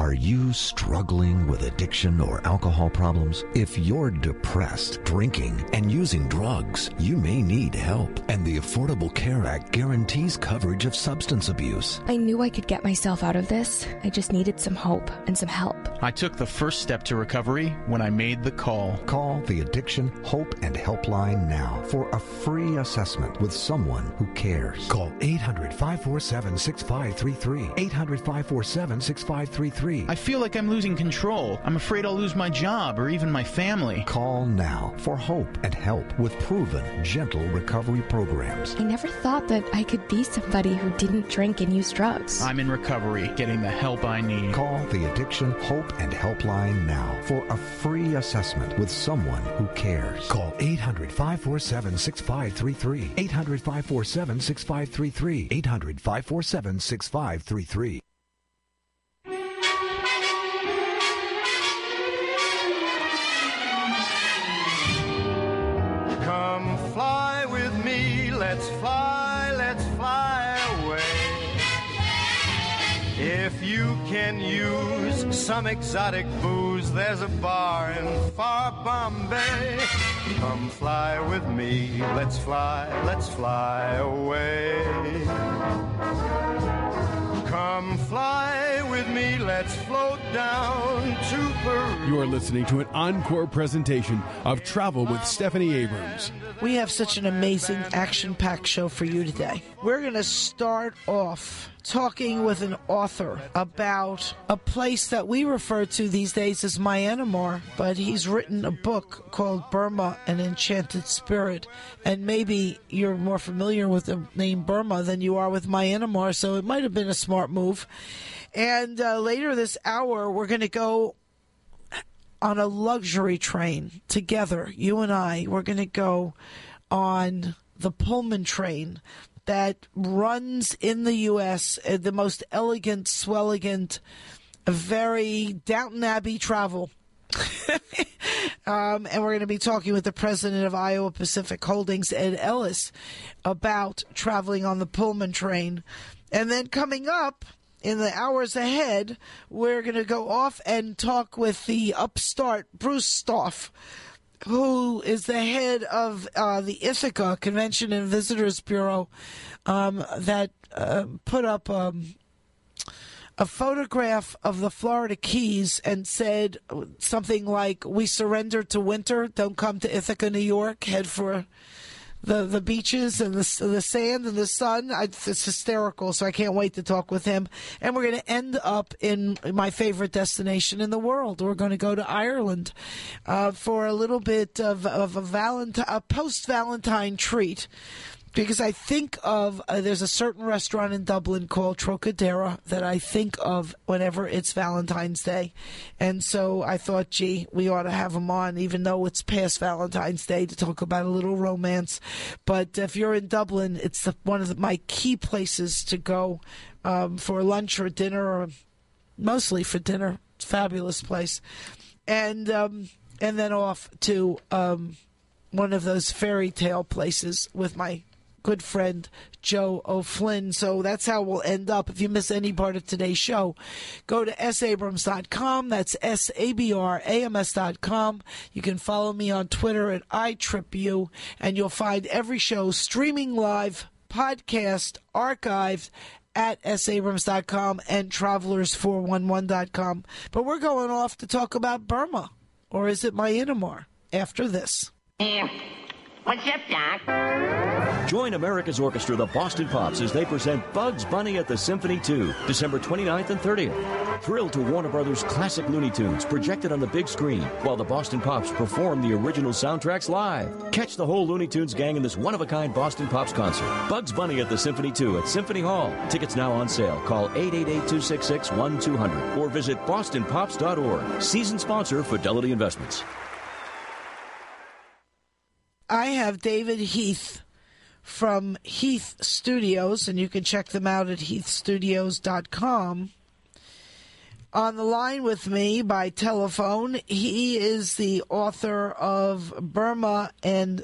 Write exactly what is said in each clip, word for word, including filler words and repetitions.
Are you struggling with addiction or alcohol problems? If you're depressed, drinking, and using drugs, you may need help. And the Affordable Care Act guarantees coverage of substance abuse. I knew I could get myself out of this. I just needed some hope and some help. I took the first step to recovery when I made the call. Call the Addiction, Hope, and Helpline now for a free assessment with someone who cares. Call eight hundred, five four seven, six five three three. eight hundred, five four seven, six five three three. I feel like I'm losing control. I'm afraid I'll lose my job or even my family. Call now for hope and help with proven, gentle recovery programs. I never thought that I could be somebody who didn't drink and use drugs. I'm in recovery, getting the help I need. Call the Addiction, Hope, and Helpline now for a free assessment with someone who cares. Call eight hundred, five four seven, six five three three. eight hundred, five four seven, six five three three. eight hundred, five four seven, six five three three. Come fly with me, let's fly, let's fly away. If you can use some exotic booze, there's a bar in far Bombay. Come fly with me, let's fly, let's fly away. Come fly with me, let's float down to Peru. You are listening to an encore presentation of Travel with Stephanie Abrams. We have such an amazing action-packed show for you today. We're going to start off talking with an author about a place that we refer to these days as Myanmar, but he's written a book called Burma, An Enchanted Spirit, and maybe you're more familiar with the name Burma than you are with Myanmar, so it might have been a smart move. And uh, later this hour, we're going to go on a luxury train together, you and I. We're going to go on the Pullman train that runs in the U S, uh, the most elegant, swelligant, very Downton Abbey travel. um, and we're going to be talking with the president of Iowa Pacific Holdings, Ed Ellis, about traveling on the Pullman train. And then coming up in the hours ahead, we're going to go off and talk with the upstart Bruce Stoffe, who is the head of uh, the Ithaca Convention and Visitors Bureau, um, that uh, put up um, a photograph of the Florida Keys and said something like, "We surrender to winter. Don't come to Ithaca, New York. Head for the the beaches and the the sand and the sun." I, it's hysterical, so I can't wait to talk with him. And we're going to end up in my favorite destination in the world. We're going to go to Ireland uh, for a little bit of, of a, Valentine, a post-Valentine treat. Because I think of, uh, there's a certain restaurant in Dublin called Trocadero that I think of whenever it's Valentine's Day. And so I thought, gee, we ought to have him on, even though it's past Valentine's Day, to talk about a little romance. But if you're in Dublin, it's the, one of the, my key places to go um, for lunch or dinner, or mostly for dinner. It's a fabulous place. And, um, and then off to um, one of those fairy tale places with my good friend Joe O'Flynn. So that's how we'll end up. If you miss any part of today's show, go to s abrams dot com. That's S A B R A M S dot com. You can follow me on Twitter at I Trip You, and you'll find every show streaming live, podcast, archived at s abrams dot com and travelers four one one dot com. But we're going off to talk about Burma, or is it Myanmar, after this. What's up, Doc? Join America's Orchestra, the Boston Pops, as they present Bugs Bunny at the Symphony two, December twenty-ninth and thirtieth. Thrill to Warner Brothers' classic Looney Tunes projected on the big screen, while the Boston Pops perform the original soundtracks live. Catch the whole Looney Tunes gang in this one-of-a-kind Boston Pops concert. Bugs Bunny at the Symphony two at Symphony Hall. Tickets now on sale. Call eight eight eight, two six six, one two zero zero or visit boston pops dot org. Season sponsor, Fidelity Investments. I have David Heath from Heath Studios, and you can check them out at heath studios dot com. On the line with me by telephone, he is the author of Burma, An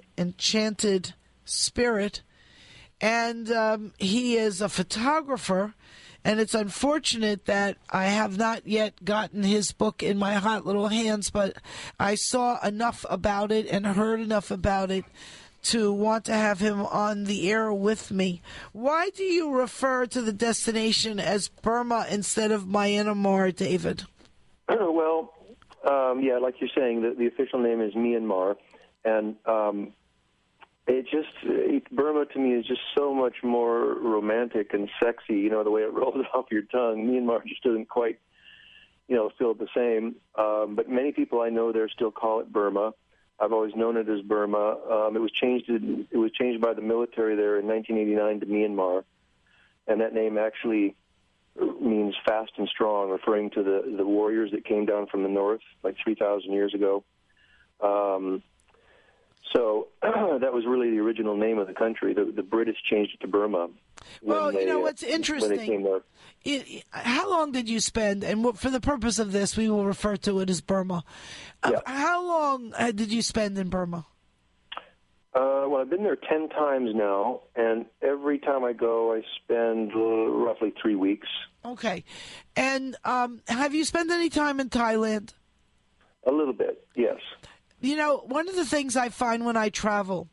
Enchanted Spirit, and um, he is a photographer And it's unfortunate that I have not yet gotten his book in my hot little hands, but I saw enough about it and heard enough about it to want to have him on the air with me. Why do you refer to the destination as Burma instead of Myanmar, David? Well, um, yeah, like you're saying, the, the official name is Myanmar, and um, it just it, Burma to me is just so much more romantic and sexy. You know, the way it rolls off your tongue. Myanmar just doesn't quite, you know, feel the same. Um, but many people I know there still call it Burma. I've always known it as Burma. Um, it was changed. It was changed by the military there in nineteen eighty-nine to Myanmar, and that name actually means fast and strong, referring to the the warriors that came down from the north like three thousand years ago. Um, so that was really the original name of the country. The, the British changed it to Burma. Well, they, you know what's uh, interesting. When they came there. It, how long did you spend, and what, for the purpose of this, we will refer to it as Burma. Uh, Yeah. How long uh, did you spend in Burma? Uh, well, I've been there ten times now, and every time I go, I spend uh, roughly three weeks. Okay. And um, have you spent any time in Thailand? A little bit, yes. You know, one of the things I find when I travel,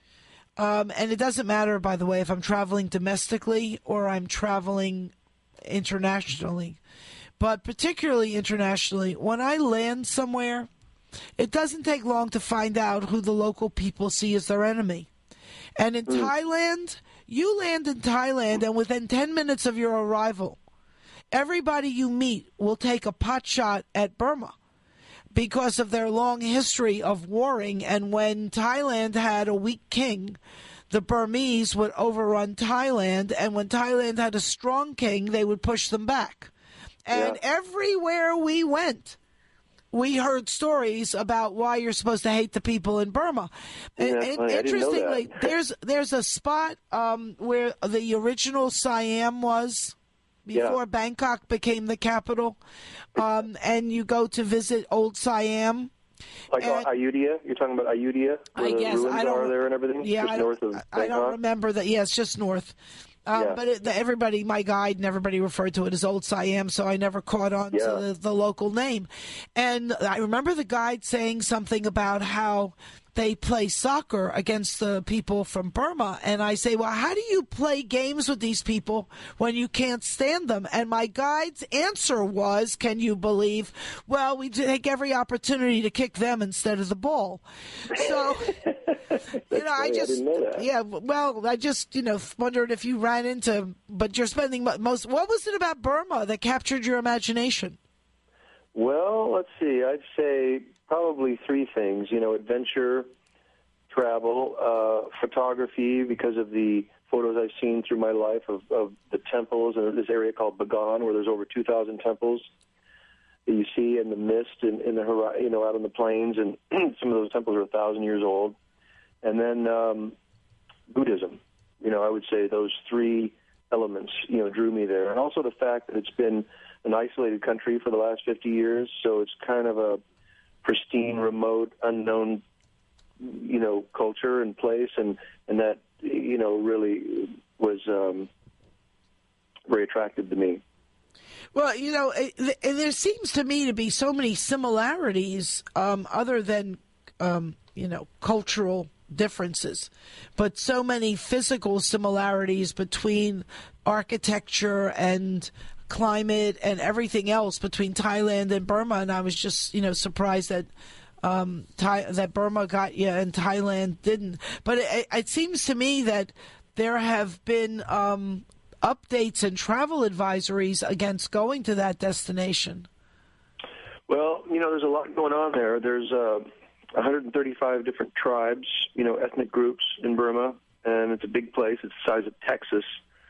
um, and it doesn't matter, by the way, if I'm traveling domestically or I'm traveling internationally, but particularly internationally, when I land somewhere, it doesn't take long to find out who the local people see as their enemy. And in mm. Thailand, you land in Thailand, and within ten minutes of your arrival, everybody you meet will take a pot shot at Burma because of their long history of warring. And when Thailand had a weak king, the Burmese would overrun Thailand, and when Thailand had a strong king, they would push them back. And yeah. everywhere we went, we heard stories about why you're supposed to hate the people in Burma. And, yeah, and I interestingly, there's there's a spot um, where the original Siam was before yeah. Bangkok became the capital, um, and you go to visit old Siam. Like and, Ayutthaya? You're talking about Ayutthaya? Where I the guess ruins I don't. Are there and everything? Yeah, just I, north don't, of I don't remember that. Yeah, it's just north. Um, yeah. But it, the, everybody, my guide and everybody referred to it as Old Siam, so I never caught on yeah. to the, the local name. And I remember the guide saying something about how they play soccer against the people from Burma. And I say, well, how do you play games with these people when you can't stand them? And my guide's answer was, can you believe, well, we take every opportunity to kick them instead of the ball. So, you know, I just, I didn't know that. yeah, well, I just, you know, wondered if you ran into, but you're spending most, what was it about Burma that captured your imagination? Well, let's see. I'd say probably three things. You know, adventure, travel, uh, photography, because of the photos I've seen through my life of, of the temples in this area called Bagan, where there's over two thousand temples that you see in the mist in, in the hori- you know, out on the plains, and some of those temples are a thousand years old. And then um, Buddhism. You know, I would say those three elements, you know, drew me there. And also the fact that it's been an isolated country for the last fifty years, so it's kind of a pristine, remote, unknown, you know, culture and place, and, and that, you know, really was um, very attractive to me. Well, you know, it, it, there seems to me to be so many similarities um, other than, um, you know, cultural differences, but so many physical similarities between architecture and climate and everything else between Thailand and Burma. And I was just, you know, surprised that um, Thai, that Burma got you and Thailand didn't. But it, it seems to me that there have been um, updates and travel advisories against going to that destination. Well, you know, there's a lot going on there. There's uh, one hundred thirty-five different tribes, you know, ethnic groups in Burma, and it's a big place. It's the size of Texas.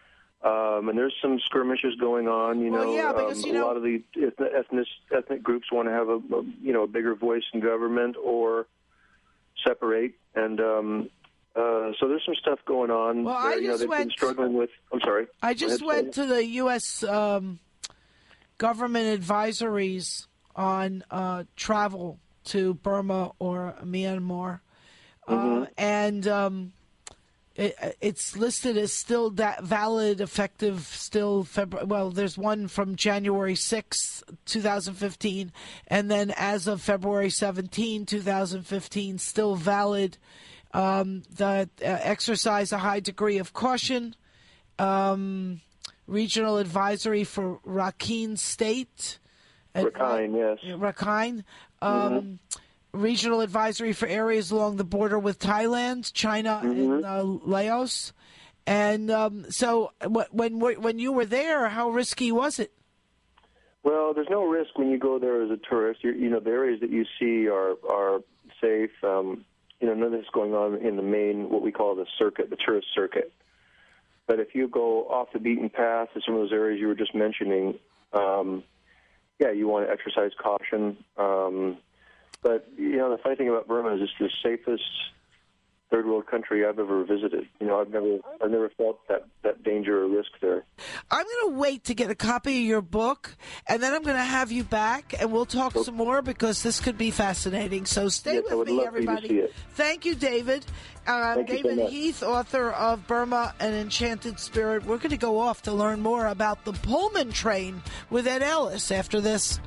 Um, and there's some skirmishes going on, you know. Well, yeah, because, um, you know, a lot of the ethnic, ethnic groups want to have a, a, you know, a bigger voice in government or separate. And um, uh, so there's some stuff going on. Well, there, I you know, just they've went, been struggling with, I'm sorry. I just went to the U S Um, government advisories on uh, travel to Burma or Myanmar. Mm-hmm. Uh, and um, it, it's listed as still that valid, effective, still February. Well, there's one from January sixth, twenty fifteen, and then as of February seventeenth, twenty fifteen, still valid. Um, the uh, exercise a high degree of caution. Um, regional advisory for Rakhine State. Rakhine, yes. Rakhine. Um, mm-hmm. Regional advisory for areas along the border with Thailand, China, mm-hmm. and uh, Laos. And um, so when when you were there, how risky was it? Well, there's no risk when you go there as a tourist. You're, you know, the areas that you see are, are safe. Um, you know, none of this is going on in the main, what we call the circuit, the tourist circuit. But if you go off the beaten path to some of those areas you were just mentioning, um, yeah, you want to exercise caution. Um, but, you know, the funny thing about Burma is it's the safest third world country I've ever visited. You know, I've never I've never felt that, that danger or risk there. I'm going to wait to get a copy of your book, and then I'm going to have you back, and we'll talk okay. some more because this could be fascinating. So stay yes, with me, everybody. Thank you, David. Um, Thank David you so Heath, author of Burma, An Enchanted Spirit. We're going to go off to learn more about the Pullman train with Ed Ellis after this.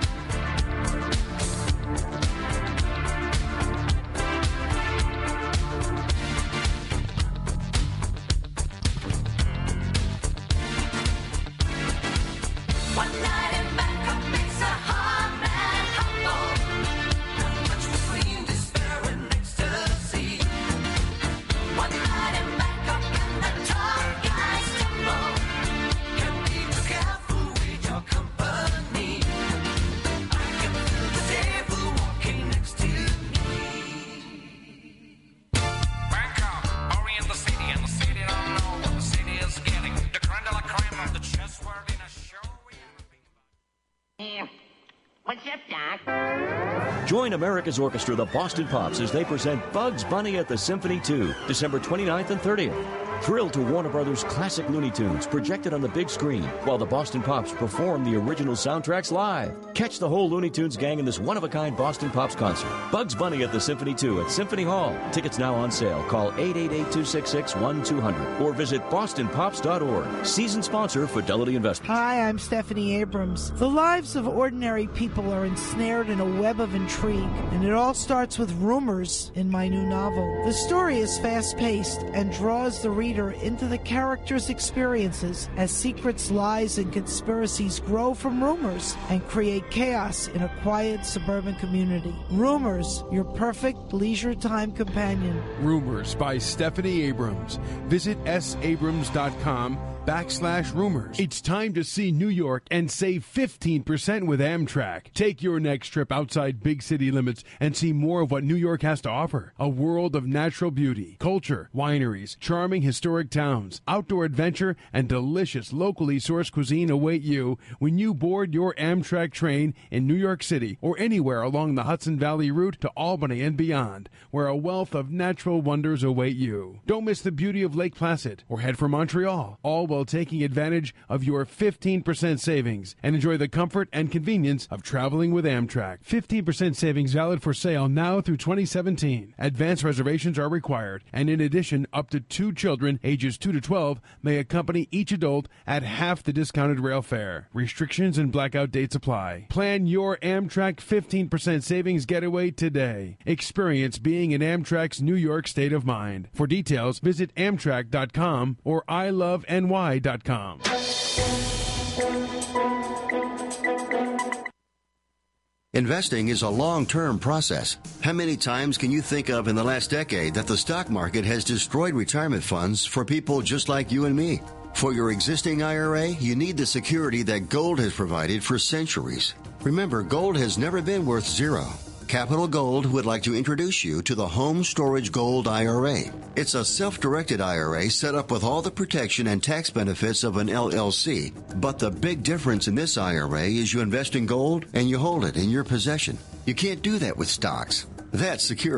Join America's Orchestra, the Boston Pops, as they present Bugs Bunny at the Symphony two, December twenty-ninth and thirtieth. Thrill to Warner Brothers' classic Looney Tunes projected on the big screen while the Boston Pops perform the original soundtracks live. Catch the whole Looney Tunes gang in this one-of-a-kind Boston Pops concert. Bugs Bunny at the Symphony two at Symphony Hall. Tickets now on sale. Call eight eight eight, two six six, one two zero zero or visit boston pops dot org. Season sponsor, Fidelity Investments. Hi, I'm Stephanie Abrams. The lives of ordinary people are ensnared in a web of intrigue, and it all starts with rumors in my new novel. The story is fast-paced and draws the reader into the characters' experiences as secrets, lies, and conspiracies grow from rumors and create chaos in a quiet suburban community. Rumors, your perfect leisure time companion. Rumors by Stephanie Abrams. Visit s abrams dot com backslash rumors. It's time to see New York and save fifteen percent with Amtrak. Take your next trip outside big city limits and see more of what New York has to offer. A world of natural beauty, culture, wineries, charming historic towns, outdoor adventure, and delicious locally sourced cuisine await you when you board your Amtrak train in New York City or anywhere along the Hudson Valley route to Albany and beyond, where a wealth of natural wonders await you. Don't miss the beauty of Lake Placid or head for Montreal, all while taking advantage of your fifteen percent savings and enjoy the comfort and convenience of traveling with Amtrak. fifteen percent savings valid for sale now through twenty seventeen. Advance reservations are required, and in addition, up to two children ages two to twelve may accompany each adult at half the discounted rail fare. Restrictions and blackout dates apply. Plan your Amtrak fifteen percent savings getaway today. Experience being in Amtrak's New York state of mind. For details, visit amtrak dot com or i love n y dot com. Investing is a long-term process. How many times can you think of in the last decade that the stock market has destroyed retirement funds for people just like you and me? For your existing I R A, you need the security that gold has provided for centuries. Remember, gold has never been worth zero. Capital Gold would like to introduce you to the Home Storage Gold I R A. It's a self-directed I R A set up with all the protection and tax benefits of an L L C. But the big difference in this I R A is you invest in gold and you hold it in your possession. You can't do that with stocks. That's security.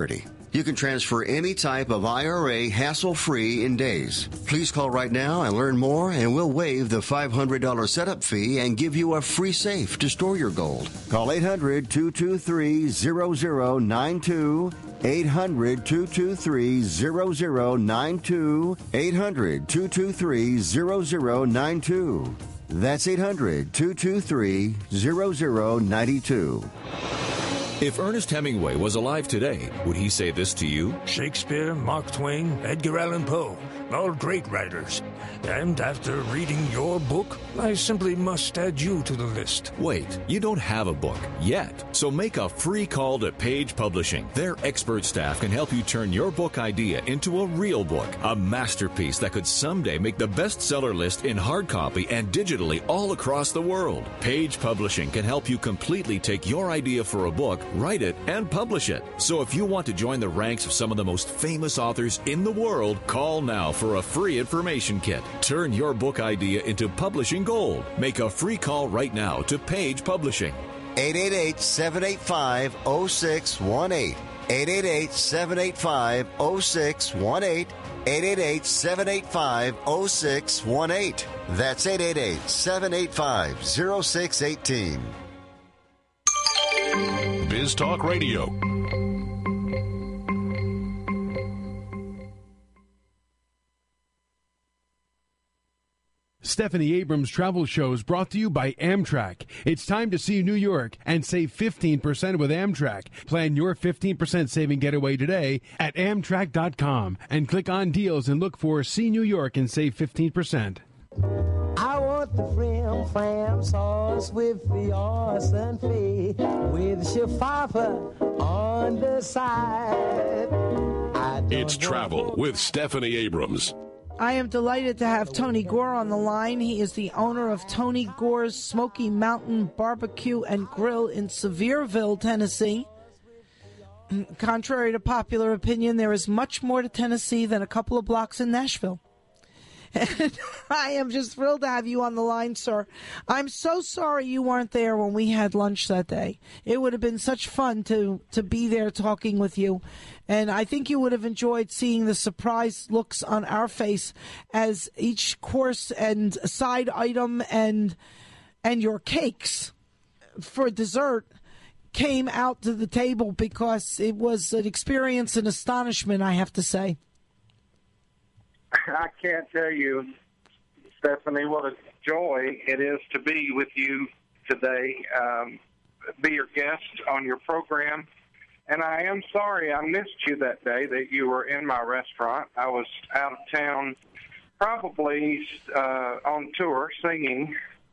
You can transfer any type of I R A hassle-free in days. Please call right now and learn more, and we'll waive the five hundred dollars setup fee and give you a free safe to store your gold. Call eight hundred, two two three, zero zero nine two. eight hundred, two two three, zero zero nine two. eight hundred, two two three, zero zero nine two. That's eight hundred, two two three, zero zero nine two. If Ernest Hemingway was alive today, would he say this to you? Shakespeare, Mark Twain, Edgar Allan Poe, all great writers. And after reading your book, I simply must add you to the list. Wait, you don't have a book yet. So make a free call to Page Publishing. Their expert staff can help you turn your book idea into a real book, a masterpiece that could someday make the bestseller list in hard copy and digitally all across the world. Page Publishing can help you completely take your idea for a book, write it, and publish it. So if you want to join the ranks of some of the most famous authors in the world, call now for a free information kit. Turn your book idea into publishing gold. Make a free call right now to Page Publishing. eight eight eight, seven eight five, zero six one eight. eight eight eight, seven eight five, zero six one eight. eight eight eight, seven eight five, zero six one eight. That's eight eight eight, seven eight five, zero six one eight. Biz Talk Radio. Stephanie Abrams Travel Show is brought to you by Amtrak. It's time to see New York and save fifteen percent with Amtrak. Plan your fifteen percent saving getaway today at Amtrak dot com and click on deals and look for See New York and save fifteen percent. I want the frim fram sauce with the arson fee, with shafafa on the side. It's Travel with Stephanie Abrams. I am delighted to have Tony Gore on the line. He is the owner of Tony Gore's Smoky Mountain Barbecue and Grill in Sevierville, Tennessee. Contrary to popular opinion, there is much more to Tennessee than a couple of blocks in Nashville. And I am just thrilled to have you on the line, sir. I'm so sorry you weren't there when we had lunch that day. It would have been such fun to, to be there talking with you. And I think you would have enjoyed seeing the surprised looks on our face as each course and side item and and your cakes for dessert came out to the table, because it was an experience and astonishment, I have to say. I can't tell you, Stephanie, what a joy it is to be with you today, um, be your guest on your program. And I am sorry I missed you that day that you were in my restaurant. I was out of town, probably uh, on tour, singing.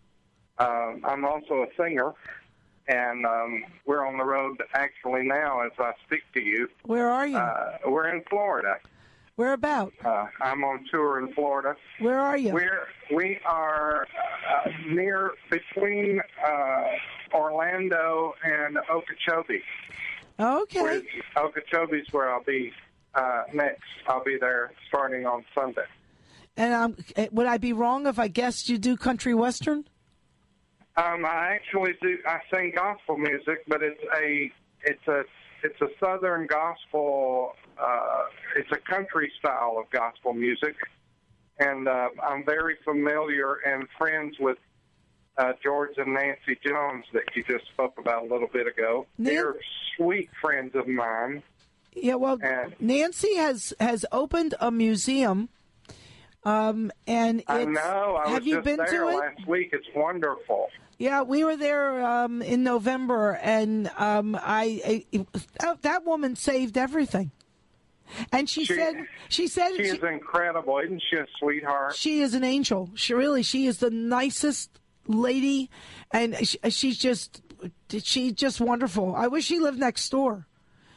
Uh, I'm also a singer, and um, we're on the road actually now as I speak to you. Where are you? Uh, we're in Florida. Where about? Uh, I'm on tour in Florida. Where are you? We're, we are uh, near, between uh, Orlando and Okeechobee. Okay. Where, Okeechobee's where I'll be uh, next. I'll be there starting on Sunday. And um, would I be wrong if I guessed you do country western? Um, I actually do. I sing gospel music, but it's a it's a it's a southern gospel. Uh, it's a country style of gospel music, and uh, I'm very familiar and friends with uh, George and Nancy Jones that you just spoke about a little bit ago. Nan- They're sweet friends of mine. Yeah, well, and Nancy has has opened a museum. Um, and it's, I know. I have was you just been there to it? last week. It's wonderful. Yeah, we were there um, in November, and um, I, I that, that woman saved everything. And she, she said, she said, she is she, incredible, isn't she a sweetheart? She is an angel. She really, she is the nicest lady, and she, she's just, she's just wonderful. I wish she lived next door.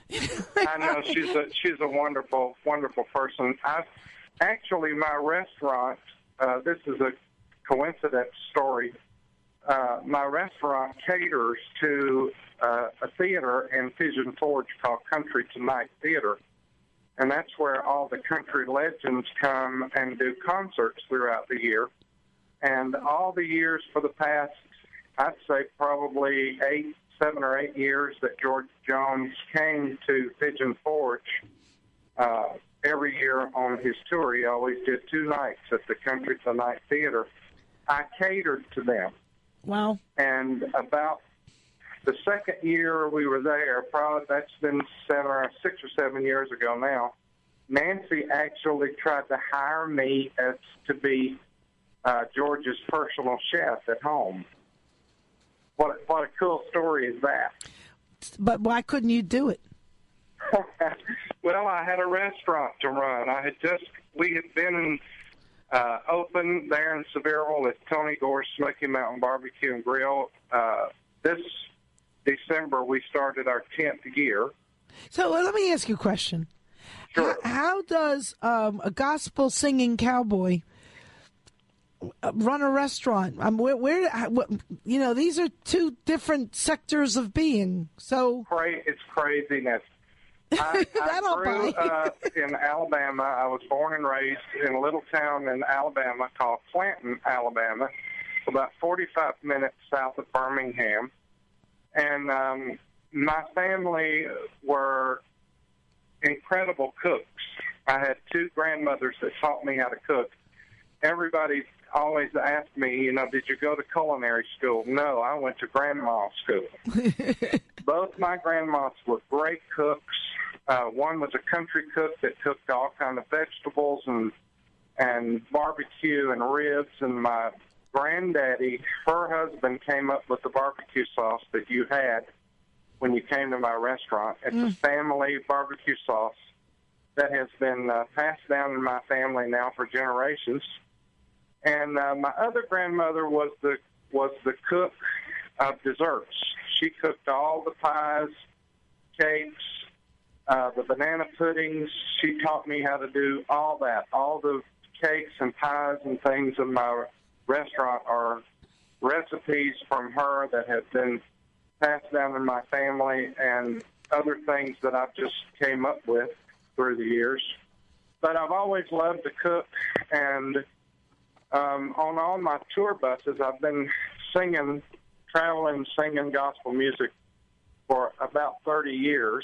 I know she's a she's a wonderful, wonderful person. I actually, my restaurant. Uh, this is a coincidence story. Uh, my restaurant caters to uh, a theater in Pigeon Forge called Country Tonight Theater. And that's where all the country legends come and do concerts throughout the year. And all the years for the past, I'd say probably eight, seven or eight years that George Jones came to Pigeon Forge, uh, every year on his tour, he always did two nights at the Country Tonight Theater. I catered to them. Wow. And about the second year we were there, probably that's been seven or six or seven years ago now, Nancy actually tried to hire me as to be uh, George's personal chef at home. What, what a cool story is that. But why couldn't you do it? Well, I had a restaurant to run. I had just, we had been uh, open there in Sevierville at Tony Gore's Smoky Mountain Barbecue and Grill. Uh, this December, we started our tenth year. So well, let me ask you a question. Sure. How, how does um, a gospel singing cowboy run a restaurant? Um, where, where, what, you know, these are two different sectors of being. So it's craziness. I, I grew uh, in Alabama. I was born and raised in a little town in Alabama called Clanton, Alabama, about forty-five minutes south of Birmingham. And um, my family were incredible cooks. I had two grandmothers that taught me how to cook. Everybody always asked me, you know, did you go to culinary school? No, I went to grandma school. Both my grandmas were great cooks. Uh, one was a country cook that cooked all kind of vegetables and and barbecue and ribs. And my granddaddy, her husband, came up with the barbecue sauce that you had when you came to my restaurant. It's mm. a family barbecue sauce that has been uh, passed down in my family now for generations. And uh, my other grandmother was the was the cook of desserts. She cooked all the pies, cakes, uh, the banana puddings. She taught me how to do all that. All the cakes and pies and things in my restaurant are recipes from her that have been passed down in my family and other things that I've just came up with through the years. But I've always loved to cook, and um, on all my tour buses, I've been singing, traveling, singing gospel music for about thirty years.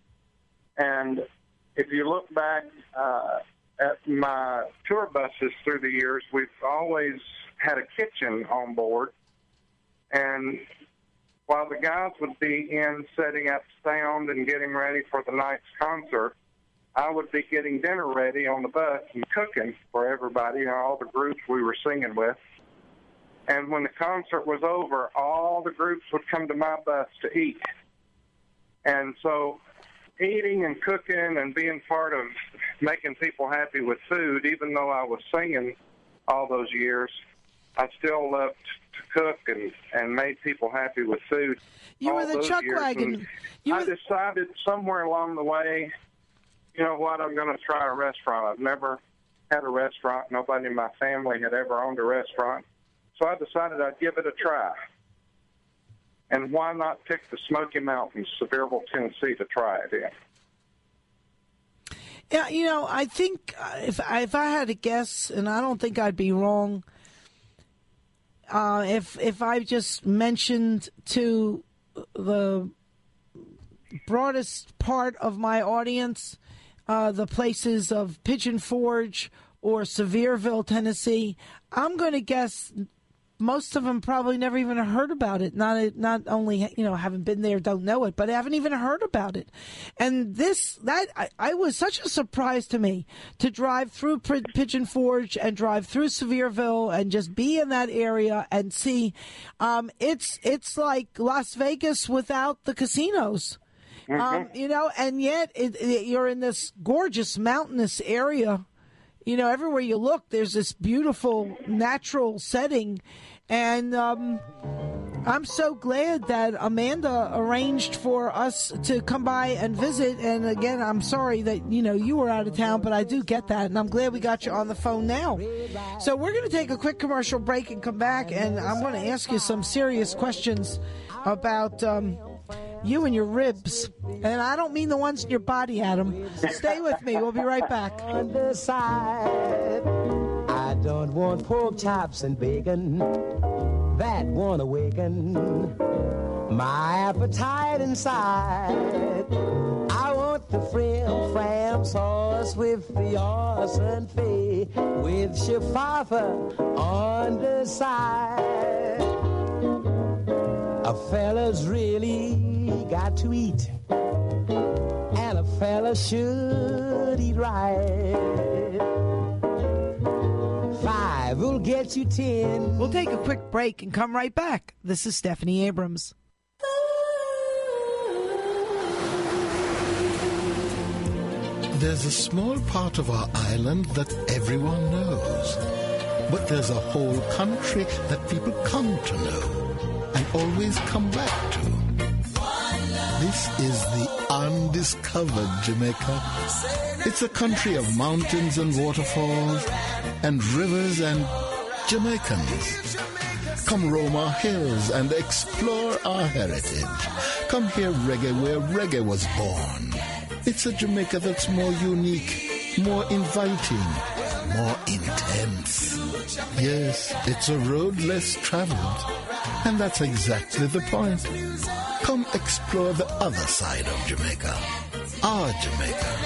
And if you look back uh, at my tour buses through the years, we've always had a kitchen on board. And while the guys would be in setting up sound and getting ready for the night's concert, I would be getting dinner ready on the bus and cooking for everybody, you know, all the groups we were singing with. And when the concert was over, all the groups would come to my bus to eat. And so eating and cooking and being part of making people happy with food, even though I was singing all those years, I still loved to cook and, and made people happy with food. You were the chuck wagon. You I were... decided somewhere along the way, you know what, I'm going to try a restaurant. I've never had a restaurant. Nobody in my family had ever owned a restaurant. So I decided I'd give it a try. And why not pick the Smoky Mountains, Sevierville, Tennessee, to try it in? Yeah, you know, I think if, if I had to guess, and I don't think I'd be wrong, uh, if if I just mentioned to the broadest part of my audience uh, the places of Pigeon Forge or Sevierville, Tennessee, I'm going to guess most of them probably never even heard about it. Not not only, you know, haven't been there, don't know it, but haven't even heard about it. And this, that, I, I was such a surprise to me to drive through P- Pigeon Forge and drive through Sevierville and just be in that area and see. Um, it's it's like Las Vegas without the casinos. Mm-hmm. Um, you know, and yet it, it, you're in this gorgeous mountainous area. You know, everywhere you look, there's this beautiful natural setting. And um, I'm so glad that Amanda arranged for us to come by and visit. And again, I'm sorry that, you know, you were out of town, but I do get that. And I'm glad we got you on the phone now. So we're going to take a quick commercial break and come back. And I'm going to ask you some serious questions about um, you and your ribs. And I don't mean the ones in your body, Adam. Stay with me. We'll be right back. On the side, I don't want pork chops and bacon. That won't awaken my appetite inside. I want the frim fram sauce with the horse and fee, with shafava on the side. A fella's really got to eat, and a fella should eat right. Five will get you ten. We'll take a quick break and come right back. This is Stephanie Abrams. There's a small part of our island that everyone knows. But there's a whole country that people come to know and always come back to. This is the undiscovered Jamaica. It's a country of mountains and waterfalls and rivers and Jamaicans. Come roam our hills and explore our heritage. Come hear reggae where reggae was born. It's a Jamaica that's more unique, more inviting, more intense. Yes, it's a road less traveled. And that's exactly the point. Come explore the other side of Jamaica. Our Jamaica.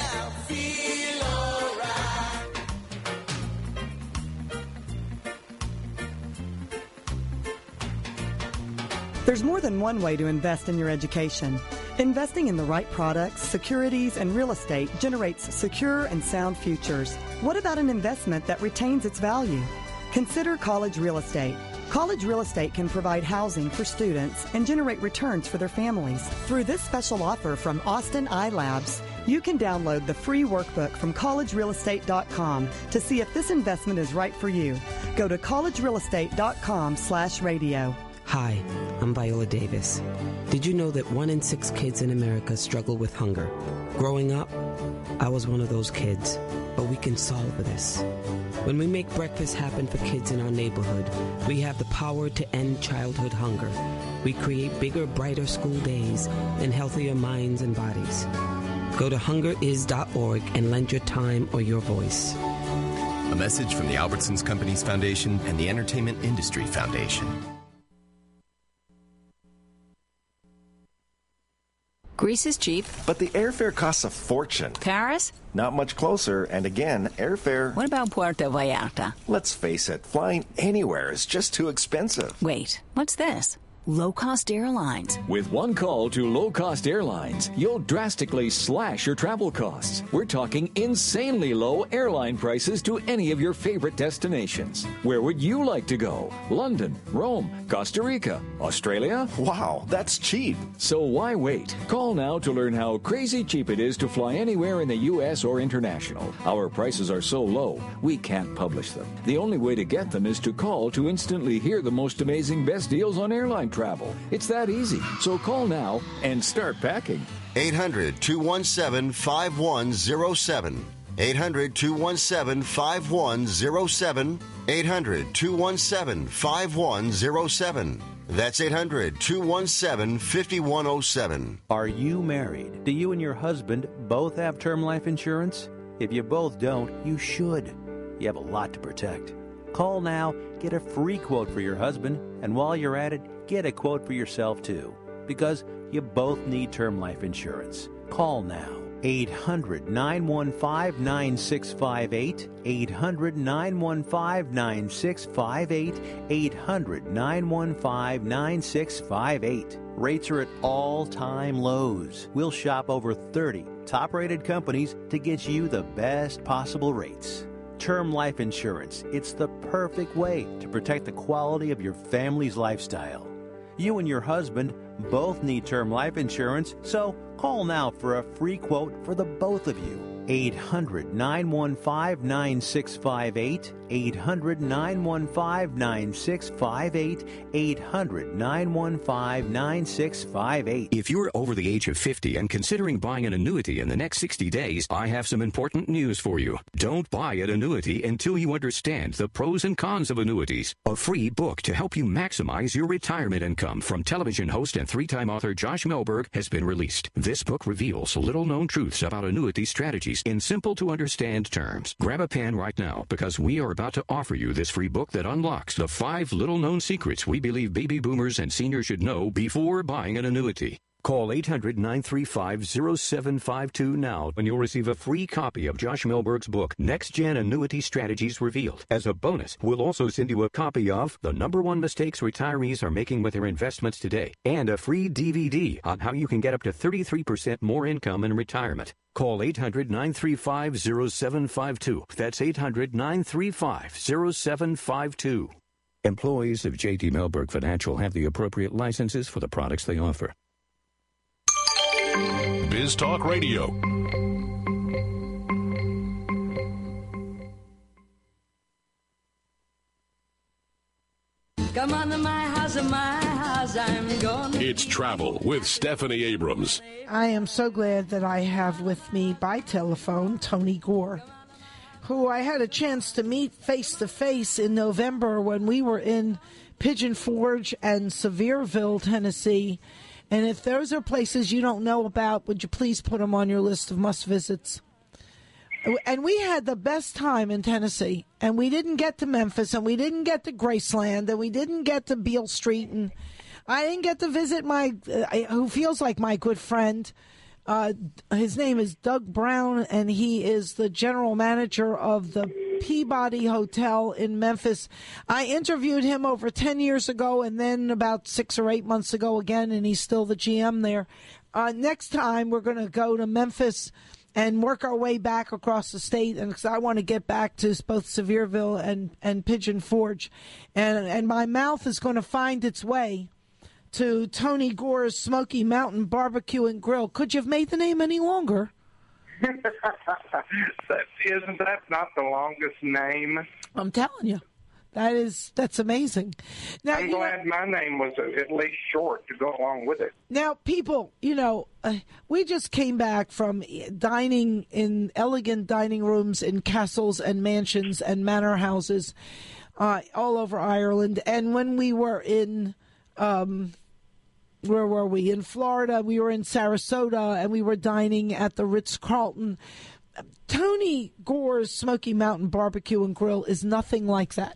There's more than one way to invest in your education. Investing in the right products, securities, and real estate generates secure and sound futures. What about an investment that retains its value? Consider College Real Estate. College Real Estate can provide housing for students and generate returns for their families. Through this special offer from Austin iLabs, you can download the free workbook from college real estate dot com to see if this investment is right for you. Go to college real estate dot com slash radio. Hi, I'm Viola Davis. Did you know that one in six kids in America struggle with hunger? Growing up, I was one of those kids, but we can solve this. When we make breakfast happen for kids in our neighborhood, we have the power to end childhood hunger. We create bigger, brighter school days and healthier minds and bodies. Go to hunger is dot org and lend your time or your voice. A message from the Albertsons Companies Foundation and the Entertainment Industry Foundation. Greece is cheap. But the airfare costs a fortune. Paris? Not much closer, and again, airfare... What about Puerto Vallarta? Let's face it, flying anywhere is just too expensive. Wait, what's this? Low-cost airlines. With one call to low-cost airlines, you'll drastically slash your travel costs. We're talking insanely low airline prices to any of your favorite destinations. Where would you like to go? London, Rome, Costa Rica, Australia? Wow, that's cheap. So why wait? Call now to learn how crazy cheap it is to fly anywhere in the U S or international. Our prices are so low, we can't publish them. The only way to get them is to call to instantly hear the most amazing best deals on airline travel. It's that easy. So call now and start packing. eight hundred, two one seven, five one zero seven. eight hundred, two one seven, five one zero seven. eight hundred, two one seven, five one zero seven. That's eight hundred, two one seven, five one zero seven. Are you married? Do you and your husband both have term life insurance? If you both don't, you should. You have a lot to protect. Call now, get a free quote for your husband, and while you're at it, get a quote for yourself too, because you both need term life insurance. Call now. eight hundred, nine one five, nine six five eight. eight hundred, nine one five, nine six five eight. eight hundred, nine one five, nine six five eight. Rates are at all-time lows. We'll shop over thirty top-rated companies to get you the best possible rates. Term life insurance. It's the perfect way to protect the quality of your family's lifestyle. You and your husband both need term life insurance, so call now for a free quote for the both of you. eight hundred, nine one five, nine six five eight. eight hundred, nine one five, nine six five eight. eight hundred, nine one five, nine six five eight. If you're over the age of fifty and considering buying an annuity in the next sixty days, I have some important news for you. Don't buy an annuity until you understand the pros and cons of annuities. A free book to help you maximize your retirement income from television host and three-time author Josh Melberg has been released. This book reveals little-known truths about annuity strategies strategies in simple-to-understand terms. Grab a pen right now because we are about to offer you this free book that unlocks the five little-known secrets we believe baby boomers and seniors should know before buying an annuity. Call eight hundred, nine three five, zero seven five two now and you'll receive a free copy of Josh Milberg's book, Next Gen Annuity Strategies Revealed. As a bonus, we'll also send you a copy of The Number One Mistakes Retirees Are Making with Their Investments Today and a free D V D on how you can get up to thirty-three percent more income in retirement. Call eight hundred, nine three five, zero seven five two. That's eight hundred, nine three five, zero seven five two. Employees of J T Milberg Financial have the appropriate licenses for the products they offer. Biz Talk Radio. Come on to my house, my house, I'm going. It's Travel with Stephanie Abrams. I am so glad that I have with me by telephone Tony Gore, who I had a chance to meet face-to-face in November when we were in Pigeon Forge and Sevierville, Tennessee. And if those are places you don't know about, would you please put them on your list of must-visits? And we had the best time in Tennessee. And we didn't get to Memphis, and we didn't get to Graceland, and we didn't get to Beale Street. And I didn't get to visit my, uh, who feels like my good friend. Uh, his name is Doug Brown, and he is the general manager of the Peabody Hotel in Memphis. I interviewed him over ten years ago and then about six or eight months ago again, and he's still the G M there. Uh, next time, we're going to go to Memphis and work our way back across the state, and because I want to get back to both Sevierville and, and Pigeon Forge. And, and my mouth is going to find its way to Tony Gore's Smoky Mountain Barbecue and Grill. Could you have made the name any longer? that, isn't that not the longest name? I'm telling you. That is, that's amazing. Now, I'm glad know, my name was at least short to go along with it. Now, people, you know, uh, we just came back from dining in elegant dining rooms in castles and mansions and manor houses uh, all over Ireland. And when we were in... Um, Where were we? In Florida, we were in Sarasota, and we were dining at the Ritz-Carlton. Tony Gore's Smoky Mountain Barbecue and Grill is nothing like that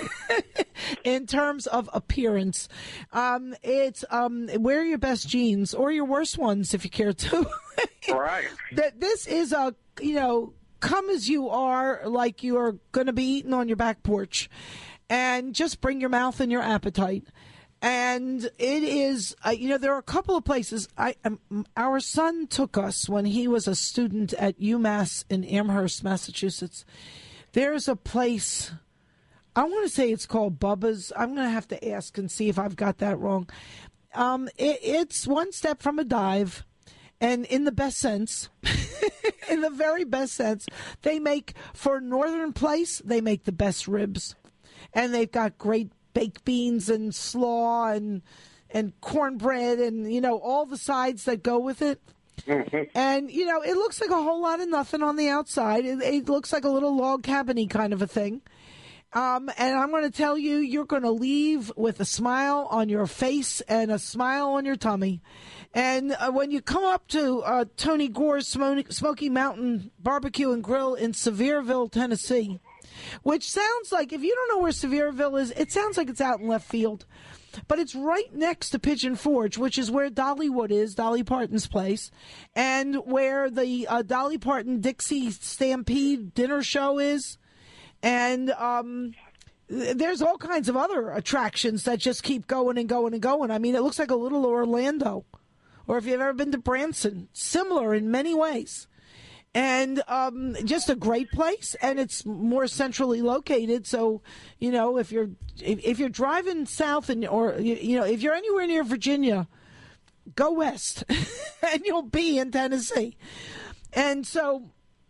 in terms of appearance. Um, it's um, wear your best jeans or your worst ones if you care to. Right. That this is a, you know, come as you are, like you are going to be eating on your back porch, and just bring your mouth and your appetite. And it is, uh, you know, there are a couple of places. I, um, our son took us when he was a student at UMass in Amherst, Massachusetts. There's a place, I want to say it's called Bubba's. I'm going to have to ask and see if I've got that wrong. Um, it, it's one step from a dive, and in the best sense, in the very best sense, they make, for Northern Place, they make the best ribs. And they've got great baked beans and slaw and and cornbread and, you know, all the sides that go with it. Mm-hmm. And, you know, it looks like a whole lot of nothing on the outside. It, it looks like a little log cabin-y kind of a thing. Um, and I'm going to tell you, you're going to leave with a smile on your face and a smile on your tummy. And uh, when you come up to uh, Tony Gore's Smoky, Smoky Mountain Barbecue and Grill in Sevierville, Tennessee, which sounds like, if you don't know where Sevierville is, it sounds like it's out in left field. But it's right next to Pigeon Forge, which is where Dollywood is, Dolly Parton's place, and where the uh, Dolly Parton Dixie Stampede dinner show is. And um, there's all kinds of other attractions that just keep going and going and going. I mean, it looks like a little Orlando. Or if you've ever been to Branson, similar in many ways. And um, just a great place, and it's more centrally located. So, you know, if you're if, if you're driving south, and or you, you know, if you're anywhere near Virginia, go west, and you'll be in Tennessee. And so,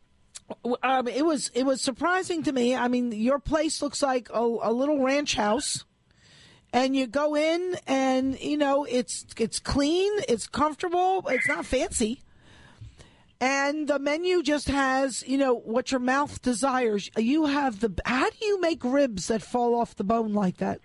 um, it was it was surprising to me. I mean, your place looks like a, a little ranch house. And you go in, and you know it's it's clean, it's comfortable, it's not fancy. And the menu just has, you know, what your mouth desires. You have the. How do you make ribs that fall off the bone like that?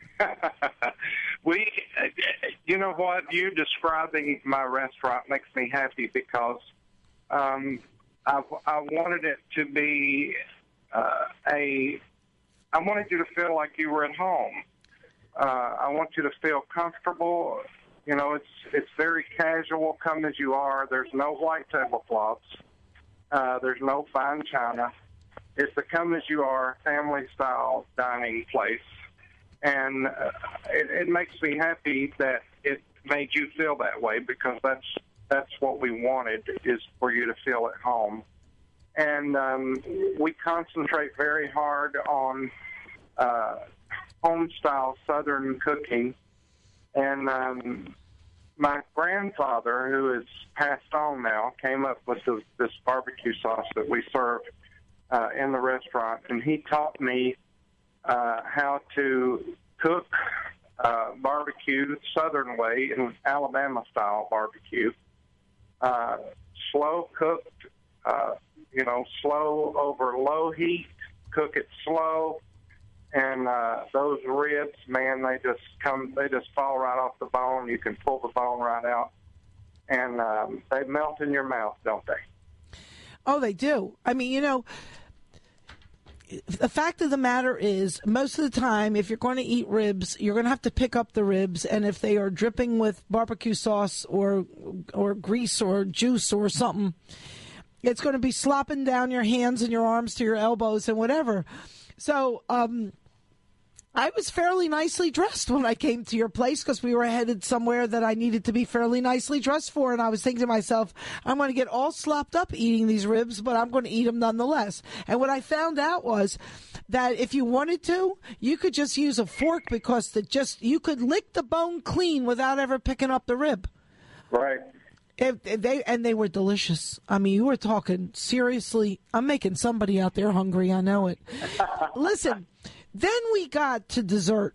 we, you know what? You describing my restaurant makes me happy because um, I, I wanted it to be uh, a. I wanted you to feel like you were at home. Uh, I want you to feel comfortable. You know, it's it's very casual. Come as you are. There's no white tablecloths. Uh, there's no fine china. It's a come as you are, family style dining place, and uh, it, it makes me happy that it made you feel that way, because that's that's what we wanted, is for you to feel at home. And um, we concentrate very hard on uh, home-style Southern cooking. And um, my grandfather, who is passed on now, came up with this, this barbecue sauce that we serve uh, in the restaurant. And he taught me uh, how to cook uh, barbecue Southern way, in Alabama-style barbecue. Uh, slow cooked, uh, you know, slow over low heat, cook it slow, and uh, those ribs, man, they just come, they just fall right off the bone. You can pull the bone right out, and um, they melt in your mouth, don't they? Oh, they do. I mean, you know, the fact of the matter is, most of the time, if you're going to eat ribs, you're going to have to pick up the ribs, and if they are dripping with barbecue sauce or or grease or juice or something, it's going to be slopping down your hands and your arms to your elbows and whatever. So um, I was fairly nicely dressed when I came to your place, because we were headed somewhere that I needed to be fairly nicely dressed for. And I was thinking to myself, I'm going to get all slopped up eating these ribs, but I'm going to eat them nonetheless. And what I found out was that if you wanted to, you could just use a fork, because the just you could lick the bone clean without ever picking up the rib. Right. If, if they and they were delicious. I mean, you were talking seriously. I'm making somebody out there hungry. I know it. Listen, then we got to dessert,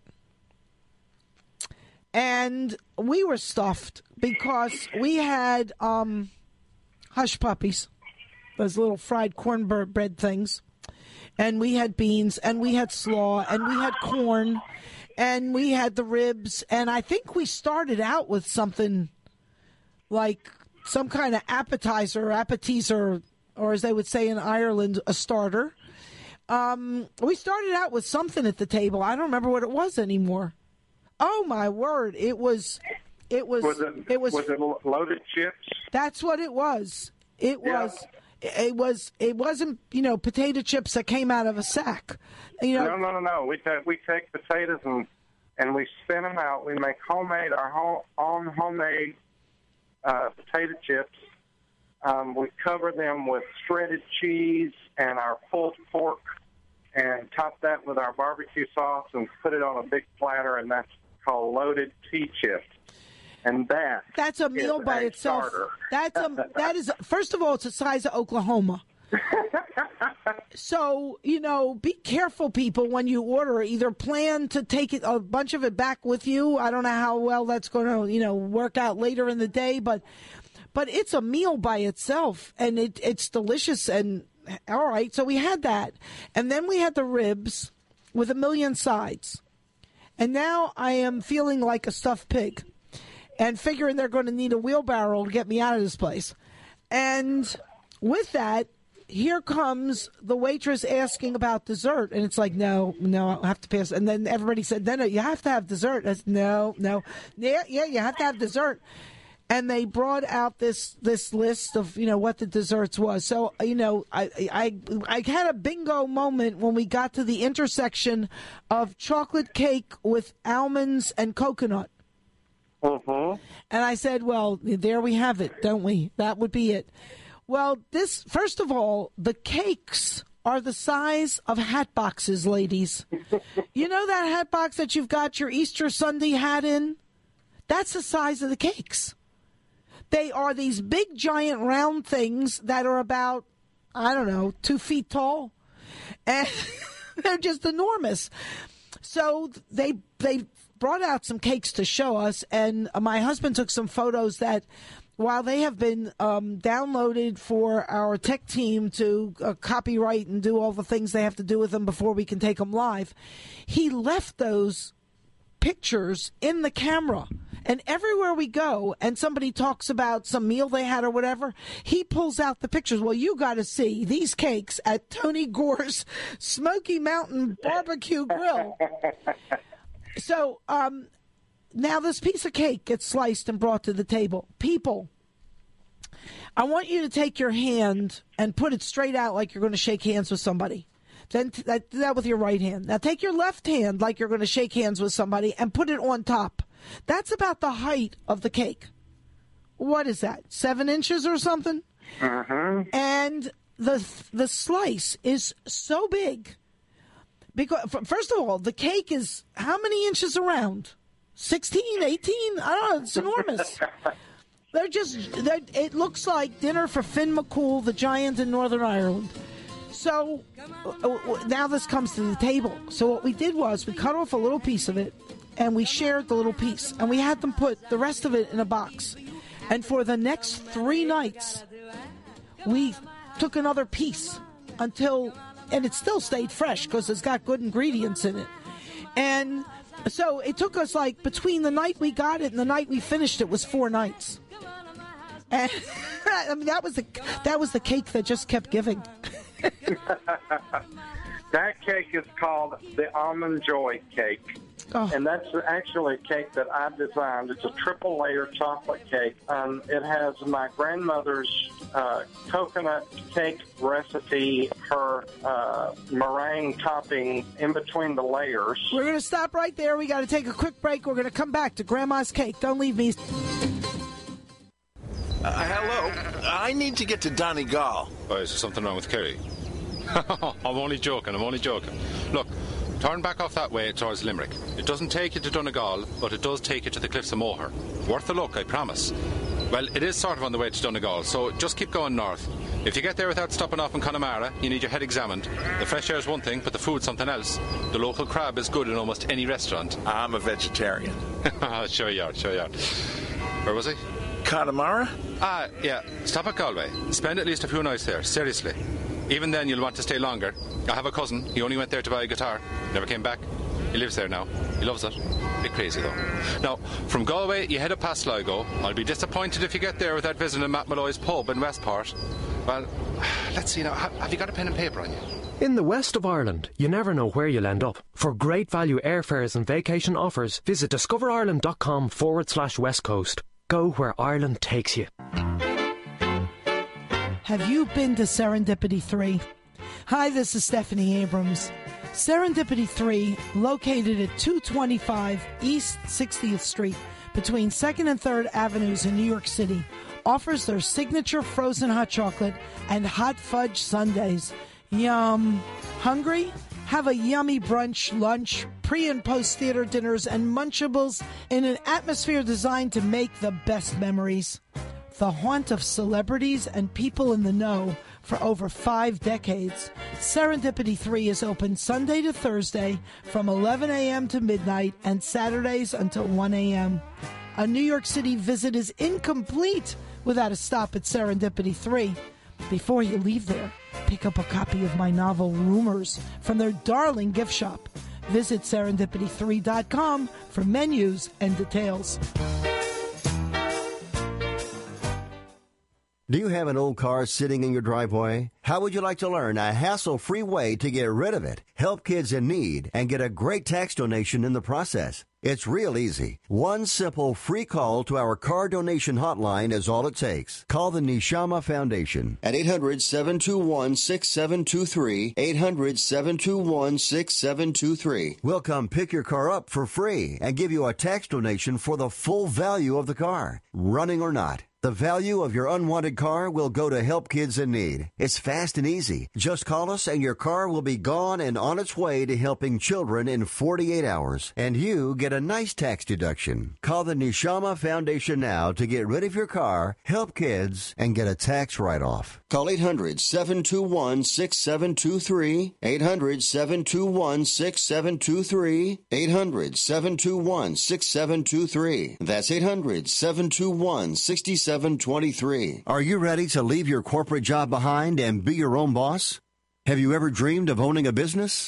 and we were stuffed because we had um, hush puppies, those little fried cornbread things, and we had beans, and we had slaw, and we had corn, and we had the ribs, and I think we started out with something like some kind of appetizer, appetizer, or as they would say in Ireland, a starter. Um, we started out with something at the table. I don't remember what it was anymore. Oh my word! It was, it was, was it, it was. Was it loaded chips? That's what it was. It Yeah. was. It was. It wasn't. You know, potato chips that came out of a sack. You know. No, no, no, no. We take we take potatoes and and we spin them out. We make homemade our home, own homemade uh, potato chips. Um, we cover them with shredded cheese and our pulled pork, and top that with our barbecue sauce and put it on a big platter, and that's called loaded tea chips. And that that's a meal is by a itself. starter. That's a that is first of all, it's the size of Oklahoma. So, you know, be careful, people, when you order. Either plan to take it, a bunch of it back with you. I don't know how well that's going to, you know, work out later in the day, but but it's a meal by itself, and it it's delicious. And all right, so we had that, and then we had the ribs with a million sides, and now I am feeling like a stuffed pig, and figuring they're going to need a wheelbarrow to get me out of this place. And with that, here comes the waitress asking about dessert, and it's like, no, no, I have to pass. And then everybody said, no, no, you have to have dessert. I said, no, no, yeah, yeah, you have to have dessert. And they brought out this this list of, you know, what the desserts was. So, you know, I I I had a bingo moment when we got to the intersection of chocolate cake with almonds and coconut. Mm-hmm. And I said, well, there we have it, don't we? That would be it. Well, this, first of all, the cakes are the size of hat boxes, ladies. You know that hat box that you've got your Easter Sunday hat in? That's the size of the cakes. They are these big, giant, round things that are about, I don't know, two feet tall. And they're just enormous. So they they brought out some cakes to show us, and my husband took some photos that, while they have been um, downloaded for our tech team to uh, copyright and do all the things they have to do with them before we can take them live, he left those pictures in the camera. And everywhere we go and somebody talks about some meal they had or whatever, he pulls out the pictures. Well, you got to see these cakes at Tony Gore's Smoky Mountain Barbecue Grill. So um, now this piece of cake gets sliced and brought to the table. People, I want you to take your hand and put it straight out like you're going to shake hands with somebody. Then do that, that with your right hand. Now take your left hand like you're going to shake hands with somebody and put it on top. That's about the height of the cake. What is that? Seven inches or something? Uh-huh. And the the slice is so big. Because first of all, the cake is how many inches around? sixteen, eighteen? I don't know. It's enormous. They're just, they're, it looks like dinner for Finn McCool, the giant in Northern Ireland. So uh, now this comes to the table. So what we did was we cut off a little piece of it, and we shared the little piece, and we had them put the rest of it in a box. And for the next three nights, we took another piece until, and it still stayed fresh because it's got good ingredients in it. And so it took us like between the night we got it and the night we finished it was four nights. And I mean that was the that was the cake that just kept giving. That cake is called the Almond Joy cake. Oh. And that's actually a cake that I designed. It's a triple layer chocolate cake. Um, it has my grandmother's uh, coconut cake recipe, her uh, meringue topping in between the layers. We're going to stop right there. We got to take a quick break. We're going to come back to Grandma's cake. Don't leave me. Uh, hello. I need to get to Donegal. Oh, is there something wrong with Kerry? I'm only joking, I'm only joking. Look, turn back off that way towards Limerick. It doesn't take you to Donegal, but it does take you to the Cliffs of Moher. Worth a look, I promise. Well, it is sort of on the way to Donegal, so just keep going north. If you get there without stopping off in Connemara, you need your head examined. The fresh air is one thing, but the food's something else. The local crab is good in almost any restaurant. I'm a vegetarian. Sure you are, sure you are. Where was I? Connemara? Ah, yeah. Stop at Galway. Spend at least a few nights there, seriously. Even then, you'll want to stay longer. I have a cousin. He only went there to buy a guitar. Never came back. He lives there now. He loves it. Bit crazy, though. Now, from Galway, you head up past Sligo. I'll be disappointed if you get there without visiting Matt Malloy's pub in Westport. Well, let's see now. Have you got a pen and paper on you? In the west of Ireland, you never know where you'll end up. For great value airfares and vacation offers, visit discoverireland.com forward slash west coast. Go where Ireland takes you. Have you been to Serendipity three? Hi, this is Stephanie Abrams. Serendipity three, located at two twenty-five East sixtieth Street, between second and third Avenues in New York City, offers their signature frozen hot chocolate and hot fudge sundaes. Yum. Hungry? Have a yummy brunch, lunch, pre- and post-theater dinners, and Munchables in an atmosphere designed to make the best memories. The haunt of celebrities and people in the know for over five decades, Serendipity three is open Sunday to Thursday from eleven a.m. to midnight and Saturdays until one a.m. A New York City visit is incomplete without a stop at Serendipity three. Before you leave there, pick up a copy of my novel Rumors from their darling gift shop. Visit serendipity three dot com for menus and details. Do you have an old car sitting in your driveway? How would you like to learn a hassle-free way to get rid of it, help kids in need, and get a great tax donation in the process? It's real easy. One simple free call to our car donation hotline is all it takes. Call the Neshama Foundation at eight hundred, seven two one, six seven two three, eight hundred, seven two one, six seven two three. We'll come pick your car up for free and give you a tax donation for the full value of the car, running or not. The value of your unwanted car will go to help kids in need. It's fast and easy. Just call us and your car will be gone and on its way to helping children in forty-eight hours. And you get a nice tax deduction. Call the Neshama Foundation now to get rid of your car, help kids, and get a tax write-off. Call eight hundred, seven two one, six seven two three, eight hundred, seven two one, six seven two three, eight hundred, seven two one, six seven two three. That's eight hundred, seven two one, six seven two three. Are you ready to leave your corporate job behind and be your own boss? Have you ever dreamed of owning a business?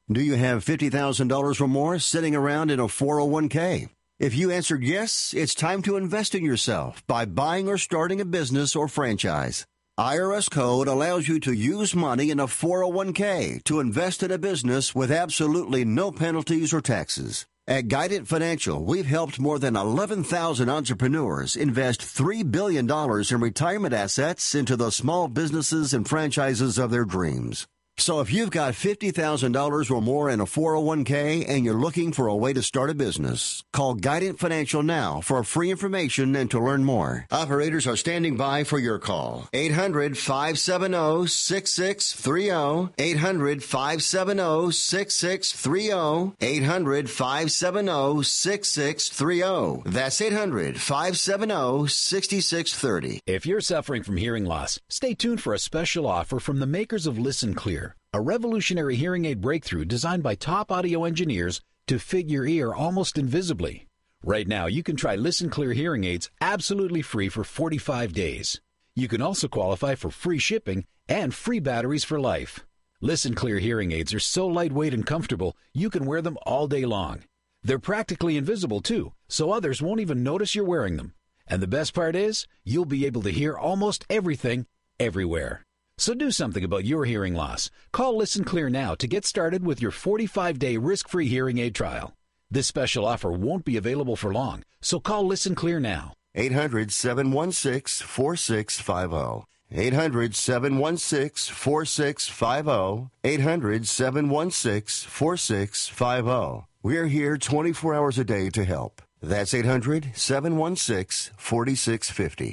Do you have fifty thousand dollars or more sitting around in a four oh one k? If you answered yes, it's time to invest in yourself by buying or starting a business or franchise. I R S code allows you to use money in a four oh one k to invest in a business with absolutely no penalties or taxes. At Guidant Financial, we've helped more than eleven thousand entrepreneurs invest three billion dollars in retirement assets into the small businesses and franchises of their dreams. So if you've got fifty thousand dollars or more in a four oh one k and you're looking for a way to start a business, call Guidant Financial now for free information and to learn more. Operators are standing by for your call. eight hundred, five seven zero, six six three zero. eight hundred, five seven zero, six six three zero. eight hundred, five seven zero, six six three zero. That's eight hundred, five seven zero, six six three zero. If you're suffering from hearing loss, stay tuned for a special offer from the makers of Listen Clear, a revolutionary hearing aid breakthrough designed by top audio engineers to fit your ear almost invisibly. Right now, you can try Listen Clear hearing aids absolutely free for forty-five days. You can also qualify for free shipping and free batteries for life. Listen Clear hearing aids are so lightweight and comfortable, you can wear them all day long. They're practically invisible, too, so others won't even notice you're wearing them. And the best part is, you'll be able to hear almost everything, everywhere. So do something about your hearing loss. Call Listen Clear now to get started with your forty-five day risk-free hearing aid trial. This special offer won't be available for long, so call Listen Clear now. eight hundred, seven one six, four six five zero. eight hundred, seven one six, four six five zero. eight hundred, seven one six, four six five zero. We're here twenty-four hours a day to help. That's eight hundred, seven one six, four six five zero.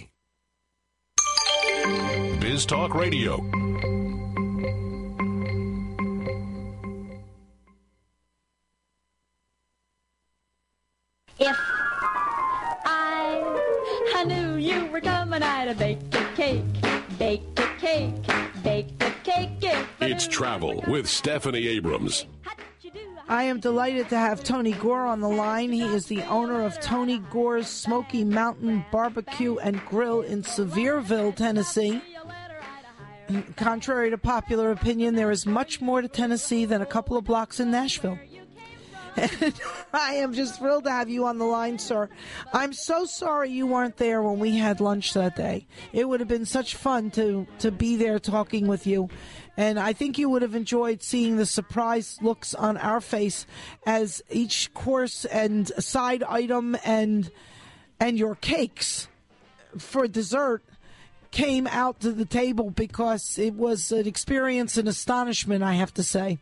Biz Talk Radio. If I, I knew you were coming, I'd bake a cake, bake a cake, bake a cake. If It's Travel with Stephanie Abrams. I am delighted to have Tony Gore on the line. He is the owner of Tony Gore's Smoky Mountain Barbecue and Grill in Sevierville, Tennessee. Contrary to popular opinion, there is much more to Tennessee than a couple of blocks in Nashville. And I am just thrilled to have you on the line, sir. I'm so sorry you weren't there when we had lunch that day. It would have been such fun to, to be there talking with you. And I think you would have enjoyed seeing the surprised looks on our face as each course and side item and and your cakes for dessert came out to the table, because it was an experience and astonishment, I have to say.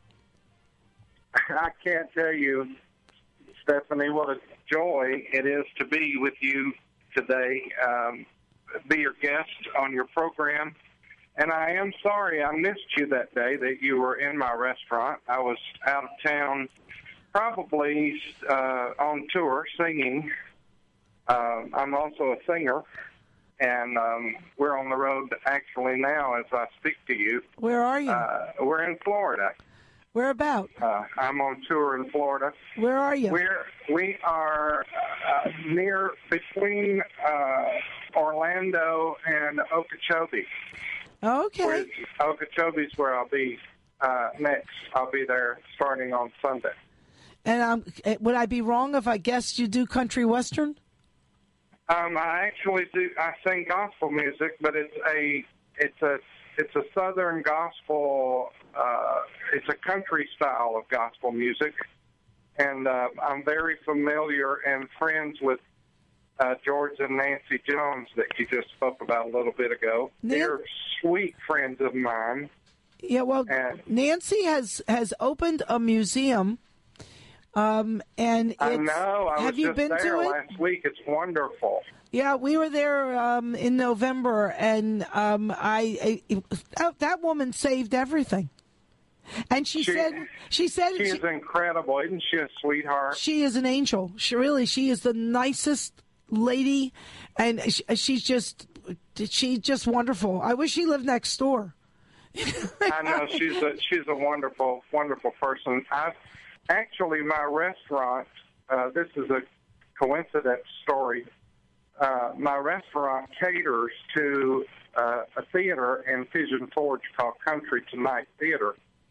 I can't tell you, Stephanie, what a joy it is to be with you today, um, be your guest on your program. And I am sorry I missed you that day that you were in my restaurant. I was out of town, probably uh, on tour, singing. Um, I'm also a singer, and um, we're on the road actually now as I speak to you. Where are you? Uh, we're in Florida. Where about? Uh, I'm on tour in Florida. Where are you? We're, we are uh, near, between uh, Orlando and Okeechobee. Okay. Where, Okeechobee's where I'll be uh, next. I'll be there starting on Sunday. And um, would I be wrong if I guessed you do country western? Um, I actually do. I sing gospel music, but it's a it's a it's a southern gospel. Uh, it's a country style of gospel music, and uh, I'm very familiar and friends with uh, George and Nancy Jones that you just spoke about a little bit ago. Nan- They're sweet friends of mine. Yeah, well, and Nancy has has opened a museum. Um, and it's, I know. I have was you just been there to it? last week. It's wonderful. Yeah, we were there um, in November, and um, I, I that woman saved everything. And she, she said, she said, she she, is incredible. Isn't she a sweetheart? She is an angel. She really, she is the nicest lady, and she, she's just, she's just wonderful. I wish she lived next door. I know she's a she's a wonderful, wonderful person. I actually, my restaurant. Uh, this is a coincidence story. Uh, my restaurant caters to uh, a theater in Pigeon Forge called Country Tonight Theater.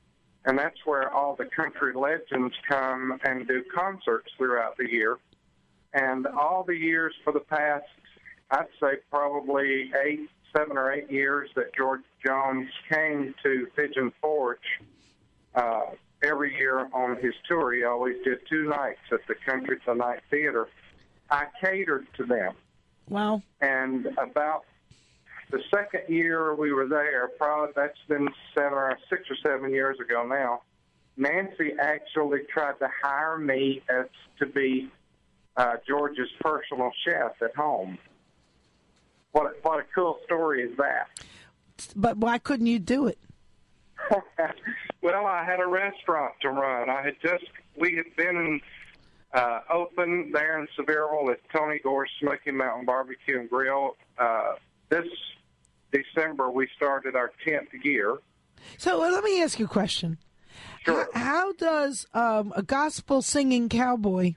and that's where all the country legends come and do concerts throughout the year. And all the years for the past, I'd say probably eight, seven or eight years that George Jones came to Pigeon Forge, uh, every year on his tour, he always did two nights at the Country Tonight Theater. I catered to them. Wow. And about the second year we were there, probably that's been seven or six or seven years ago now, Nancy actually tried to hire me as to be uh, George's personal chef at home. What a, what a cool story is that. But why couldn't you do it? Well, I had a restaurant to run. I had just, we had been uh, open there in Sevierville at Tony Gore's Smoky Mountain Barbecue and Grill. Uh, this December, we started our tenth year. So well, let me ask you a question. Sure. How, how does um, a gospel singing cowboy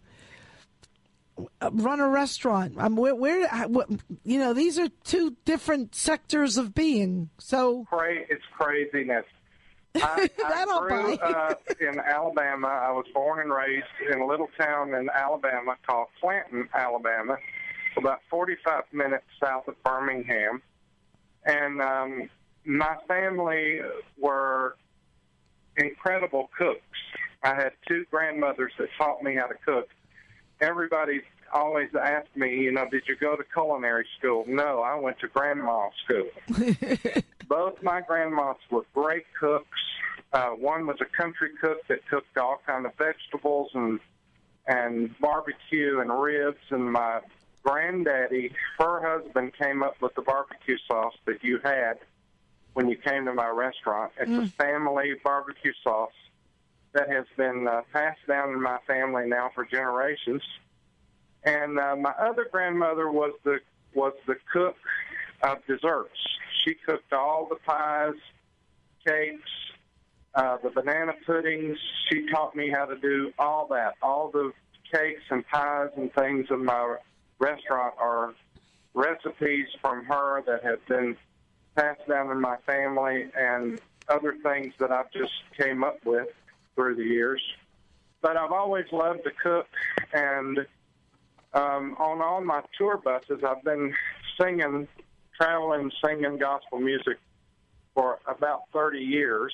run a restaurant? Um, where, where, what, you know, these are two different sectors of being. So Cra- it's craziness. I, I grew up in Alabama. I was born and raised in a little town in Alabama called Clanton, Alabama, about forty-five minutes south of Birmingham. And um, my family were incredible cooks. I had two grandmothers that taught me how to cook. Everybody always asked me, you know, did you go to culinary school? No, I went to grandma school. Both my grandmas were great cooks. Uh, one was a country cook that cooked all kind of vegetables and and barbecue and ribs. And my granddaddy, her husband, came up with the barbecue sauce that you had when you came to my restaurant. It's mm. a family barbecue sauce that has been uh, passed down in my family now for generations. And uh, my other grandmother was the was the cook of desserts. She cooked all the pies, cakes, uh, the banana puddings. She taught me how to do all that. All the cakes and pies and things in my restaurant are recipes from her that have been passed down in my family and other things that I've just came up with through the years. But I've always loved to cook, and um, on all my tour buses, I've been singing, traveling, singing gospel music for about thirty years.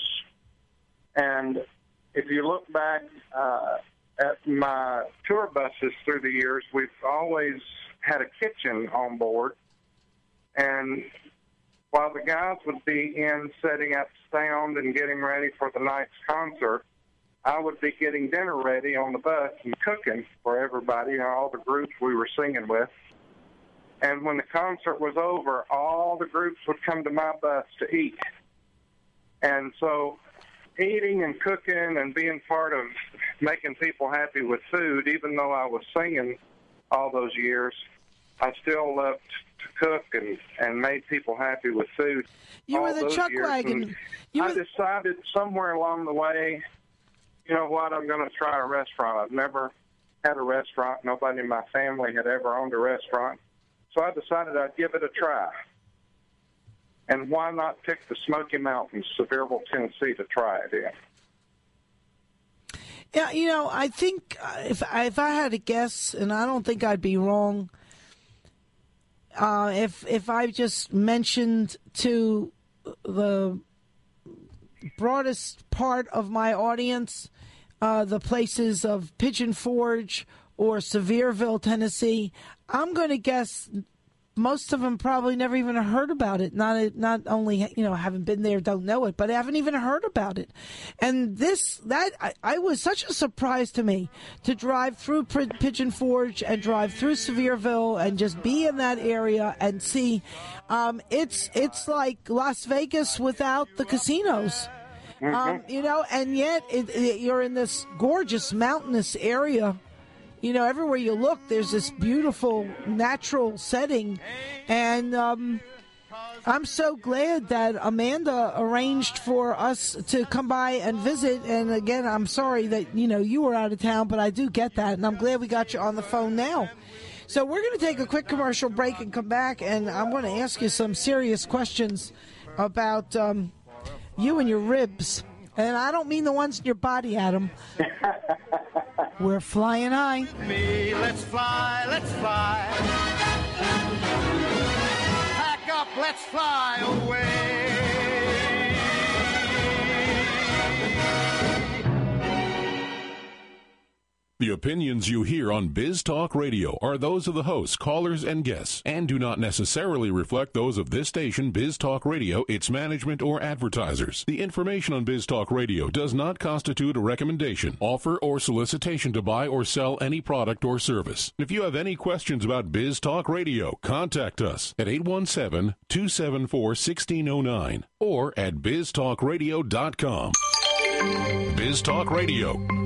And if you look back uh, at my tour buses through the years, we've always had a kitchen on board. And while the guys would be in setting up sound and getting ready for the night's concert, I would be getting dinner ready on the bus and cooking for everybody, you know, all the groups we were singing with. And when the concert was over, all the groups would come to my bus to eat. And so eating and cooking and being part of making people happy with food, even though I was singing all those years, I still loved to cook and, and made people happy with food. You were the chuck wagon. You I were... decided somewhere along the way, you know what, I'm going to try a restaurant. I've never had a restaurant. Nobody in my family had ever owned a restaurant. So I decided I'd give it a try. And why not pick the Smoky Mountains, Sevierville, Tennessee, to try it in? Yeah, you know, I think if, if I had to guess, and I don't think I'd be wrong, uh, if if I just mentioned to the broadest part of my audience uh, the places of Pigeon Forge or Sevierville, Tennessee, I'm going to guess most of them probably never even heard about it. Not not only, you know, haven't been there, don't know it, but haven't even heard about it. And this, that, I, I was such a surprise to me to drive through P- Pigeon Forge and drive through Sevierville and just be in that area and see. Um, it's it's like Las Vegas without the casinos. Mm-hmm. Um, you know, and yet it, it, you're in this gorgeous mountainous area. You know, everywhere you look, there's this beautiful natural setting. And um, I'm so glad that Amanda arranged for us to come by and visit. And again, I'm sorry that, you know, you were out of town, but I do get that. And I'm glad we got you on the phone now. So we're going to take a quick commercial break and come back. And I'm going to ask you some serious questions about um, you and your ribs. And I don't mean the ones in your body, Adam. We're flying high. Me, let's fly, let's fly. Pack up, let's fly away. The opinions you hear on Biz Talk Radio are those of the hosts, callers, and guests, and do not necessarily reflect those of this station, Biz Talk Radio, its management, or advertisers. The information on Biz Talk Radio does not constitute a recommendation, offer, or solicitation to buy or sell any product or service. If you have any questions about Biz Talk Radio, contact us at eight one seven, two seven four, one six zero nine or at biz talk radio dot com. Biz Talk Radio,